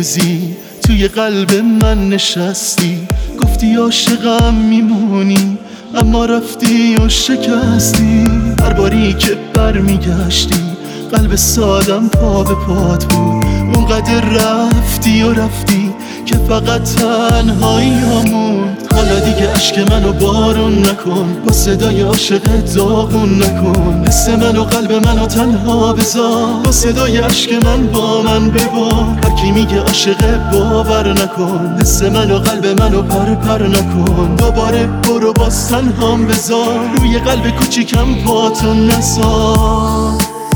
روزی توی قلب من نشستی، گفتی عاشقم میمونی اما رفتی و شکستی. هر باری که برمیگشتی قلب سادم پا به پات بود، اونقدر رفتی و رفتی که فقط تنهایی موند. حالا دیگه عشق منو بارون نکن، با صدای عاشق داغون نکن. حس منو قلب منو تنها بذار، با صدای عشق من با من ببار. هر کی میگه عاشق باور نکن، حس منو قلب منو پر پر نکن. دوباره برو باز تنهام بذار، روی قلب کوچیکم پاتو نذار.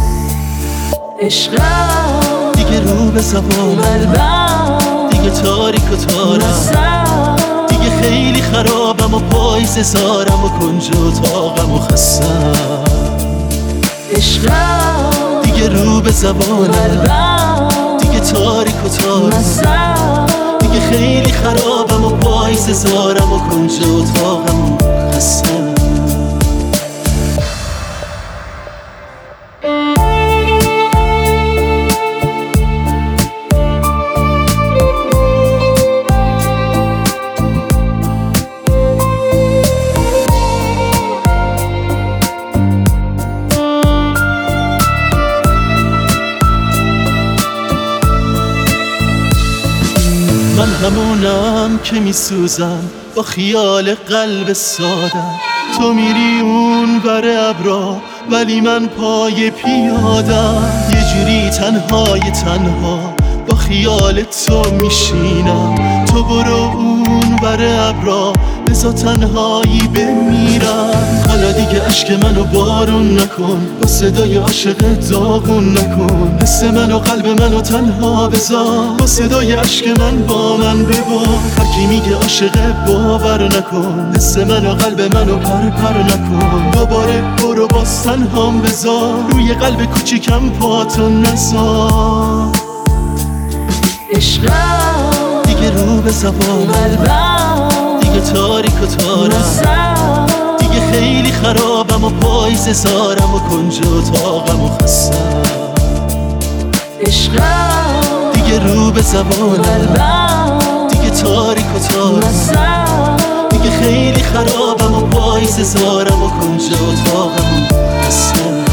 عشقم دیگه رو به زبانم، قلبم دیگه تاریک و تارم، دیگه خیلی خرابم و پایز زارم و کنج و طاقم و خستم. عشقم دیگه رو به زبانم، قلبم دیگه تاریک و تارم، دیگه خیلی خرابم و پایز زارم و کنج و طاقم و خستم. من همونم که میسوزم با خیال قلب سادم. تو میری اون بر ابرا ولی من پای پیادم. یه جوری تنهای تنها با خیال تو میشینم. تو برو اون بر ابرا بذار تنهایی بمیرم. حالا دیگه عشق منو بارون نکن، با صدای عاشق داغون نکن. حس منو قلب منو تنها بذار، با صدای عشق من با من ببار. هر کی میگه عاشق باور نکن، حس منو قلب منو پر پر نکن. دوباره برو باز تنهام بذار، روی قلب کوچیکم پاتو نذار. عشقم دیگه رو به زبانم، قلبم دیگه تاریک و تارم، دیگه خیلی خرابم و پایز زارم و کنج و طاقم و خستم. عشقم دیگه رو به زبانم، قلبم دیگه تاریک و تارم، دیگه خیلی خرابم و پایز زارم و کنج و طاقم و خستم.